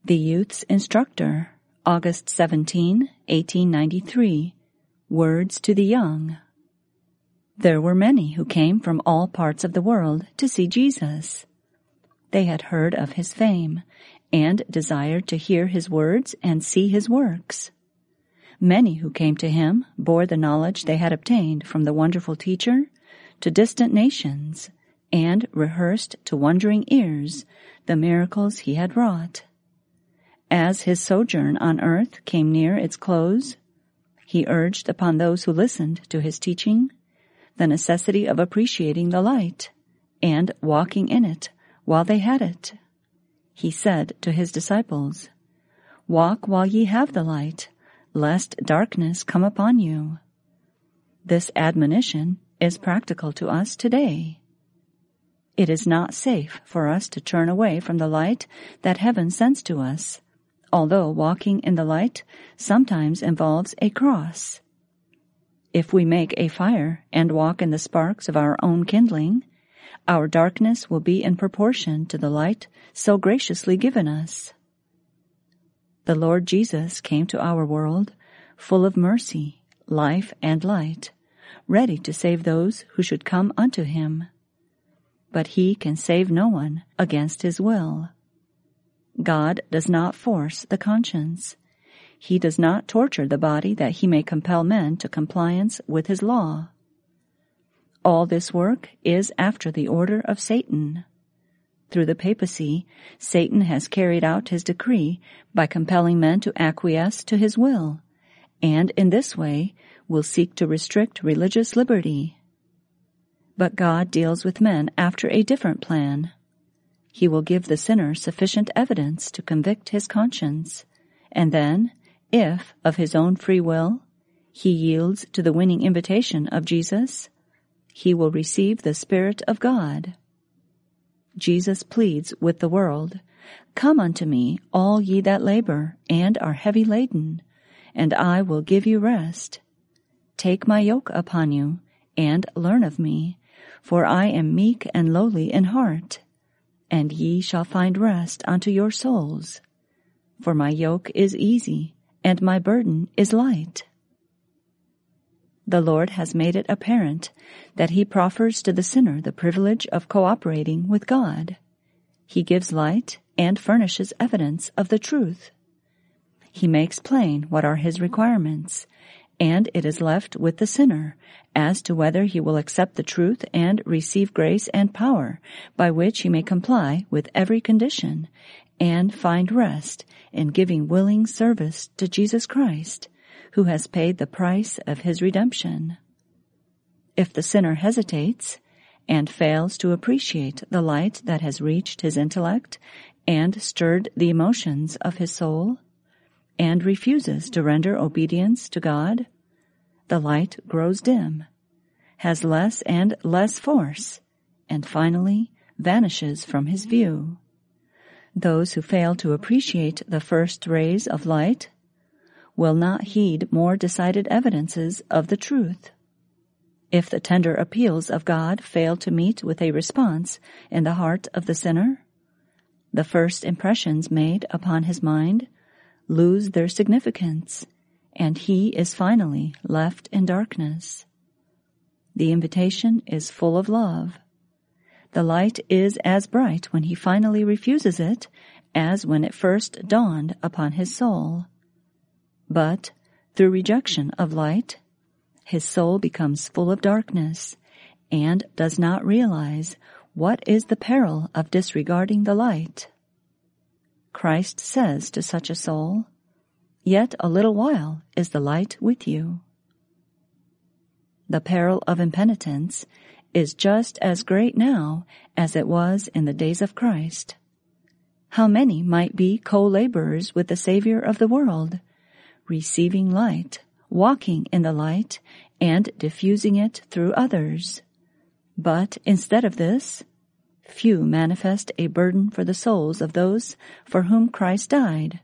The Youth's Instructor, August 17, 1893. Words to the Young. There were many who came from all parts of the world to see Jesus. They had heard of his fame and desired to hear his words and see his works. Many who came to him bore the knowledge they had obtained from the wonderful teacher to distant nations and rehearsed to wondering ears the miracles he had wrought. As his sojourn on earth came near its close, he urged upon those who listened to his teaching the necessity of appreciating the light and walking in it while they had it. He said to his disciples, "Walk while ye have the light, lest darkness come upon you." This admonition is practical to us today. It is not safe for us to turn away from the light that heaven sends to us, although walking in the light sometimes involves a cross. If we make a fire and walk in the sparks of our own kindling, our darkness will be in proportion to the light so graciously given us. The Lord Jesus came to our world full of mercy, life, and light, ready to save those who should come unto him. But he can save no one against his will. God does not force the conscience. He does not torture the body that he may compel men to compliance with his law. All this work is after the order of Satan. Through the papacy, Satan has carried out his decree by compelling men to acquiesce to his will, and in this way will seek to restrict religious liberty. But God deals with men after a different plan. He will give the sinner sufficient evidence to convict his conscience, and then, if, of his own free will, he yields to the winning invitation of Jesus, he will receive the Spirit of God. Jesus pleads with the world, "Come unto me, all ye that labor and are heavy laden, and I will give you rest. Take my yoke upon you, and learn of me, for I am meek and lowly in heart, and ye shall find rest unto your souls. For my yoke is easy, and my burden is light." The Lord has made it apparent that he proffers to the sinner the privilege of cooperating with God. He gives light and furnishes evidence of the truth. He makes plain what are his requirements, and it is left with the sinner as to whether he will accept the truth and receive grace and power by which he may comply with every condition and find rest in giving willing service to Jesus Christ, who has paid the price of his redemption. If the sinner hesitates and fails to appreciate the light that has reached his intellect and stirred the emotions of his soul, and refuses to render obedience to God, the light grows dim, has less and less force, and finally vanishes from his view. Those who fail to appreciate the first rays of light will not heed more decided evidences of the truth. If the tender appeals of God fail to meet with a response in the heart of the sinner, the first impressions made upon his mind lose their significance, and he is finally left in darkness. The invitation is full of love. The light is as bright when he finally refuses it as when it first dawned upon his soul. But through rejection of light, his soul becomes full of darkness and does not realize what is the peril of disregarding the light. Christ says to such a soul, "Yet a little while is the light with you." The peril of impenitence is just as great now as it was in the days of Christ. How many might be co-laborers with the Savior of the world, receiving light, walking in the light, and diffusing it through others. But instead of this, few manifest a burden for the souls of those for whom Christ died.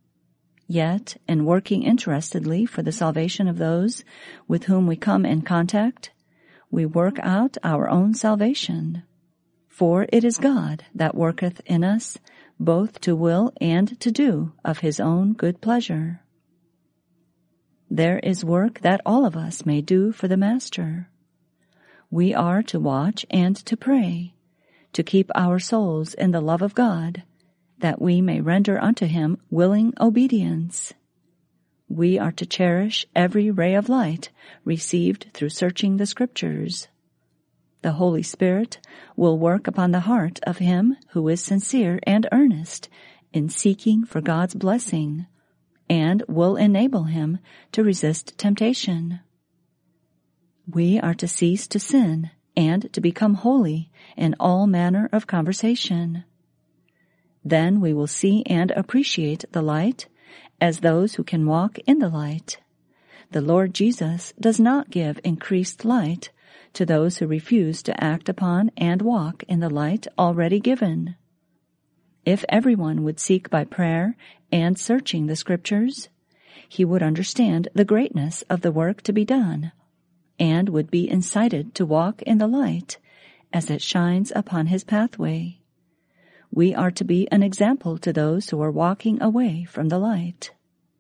Yet, in working interestedly for the salvation of those with whom we come in contact, we work out our own salvation. For it is God that worketh in us both to will and to do of his own good pleasure. There is work that all of us may do for the Master. We are to watch and to pray, to keep our souls in the love of God, that we may render unto him willing obedience. We are to cherish every ray of light received through searching the Scriptures. The Holy Spirit will work upon the heart of him who is sincere and earnest in seeking for God's blessing, and will enable him to resist temptation. We are to cease to sin and to become holy in all manner of conversation. Then we will see and appreciate the light as those who can walk in the light. The Lord Jesus does not give increased light to those who refuse to act upon and walk in the light already given. If everyone would seek by prayer and searching the Scriptures, he would understand the greatness of the work to be done, and would be incited to walk in the light as it shines upon his pathway. We are to be an example to those who are walking away from the light.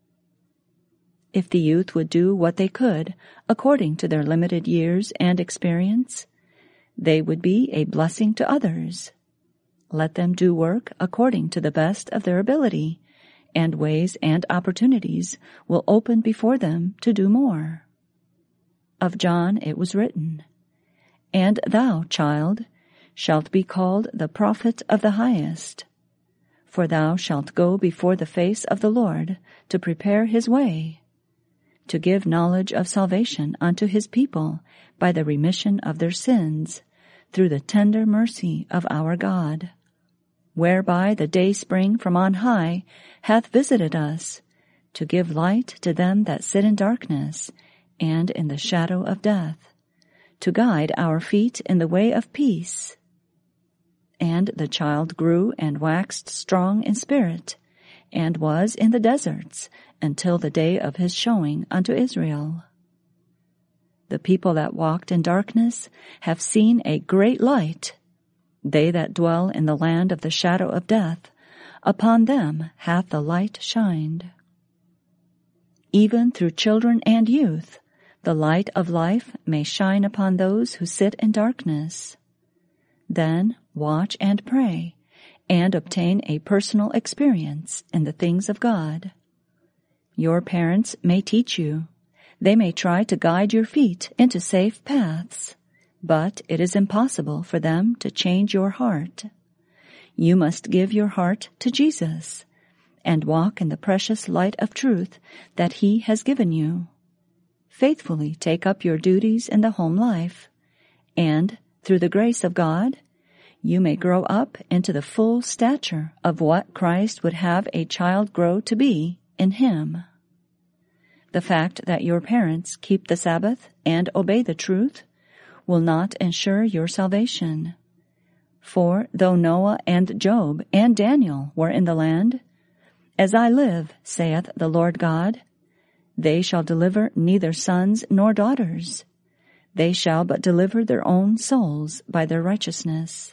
If the youth would do what they could according to their limited years and experience, they would be a blessing to others. Let them do work according to the best of their ability, and ways and opportunities will open before them to do more. Of John it was written, "And thou, child, shalt be called the prophet of the highest. For thou shalt go before the face of the Lord to prepare his way, to give knowledge of salvation unto his people by the remission of their sins, through the tender mercy of our God, whereby the dayspring from on high hath visited us, to give light to them that sit in darkness and in the shadow of death, to guide our feet in the way of peace." And the child grew and waxed strong in spirit, and was in the deserts until the day of his showing unto Israel. The people that walked in darkness have seen a great light. They that dwell in the land of the shadow of death, upon them hath the light shined. Even through children and youth, the light of life may shine upon those who sit in darkness. Then watch and pray, and obtain a personal experience in the things of God. Your parents may teach you. They may try to guide your feet into safe paths, but it is impossible for them to change your heart. You must give your heart to Jesus and walk in the precious light of truth that he has given you. Faithfully take up your duties in the home life, and, through the grace of God, you may grow up into the full stature of what Christ would have a child grow to be in him. The fact that your parents keep the Sabbath and obey the truth will not ensure your salvation. For though Noah and Job and Daniel were in the land, as I live, saith the Lord God, they shall deliver neither sons nor daughters. They shall but deliver their own souls by their righteousness.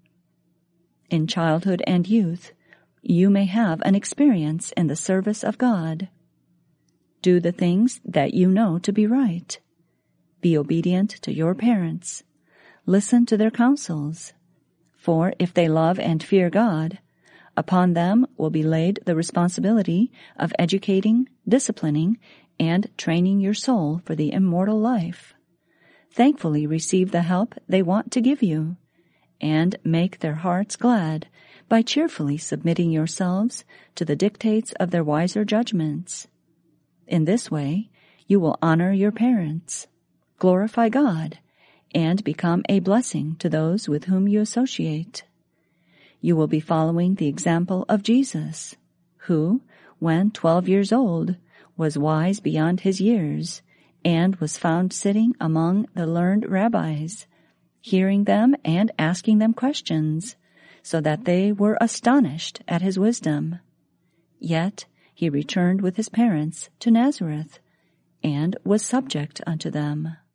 In childhood and youth, you may have an experience in the service of God. Do the things that you know to be right. Be obedient to your parents. Listen to their counsels. For if they love and fear God, upon them will be laid the responsibility of educating, disciplining, and training your soul for the immortal life. Thankfully receive the help they want to give you, and make their hearts glad by cheerfully submitting yourselves to the dictates of their wiser judgments. In this way, you will honor your parents, glorify God, and become a blessing to those with whom you associate. You will be following the example of Jesus, who, when 12 years old, was wise beyond his years, and was found sitting among the learned rabbis, hearing them and asking them questions, so that they were astonished at his wisdom. Yet he returned with his parents to Nazareth, and was subject unto them.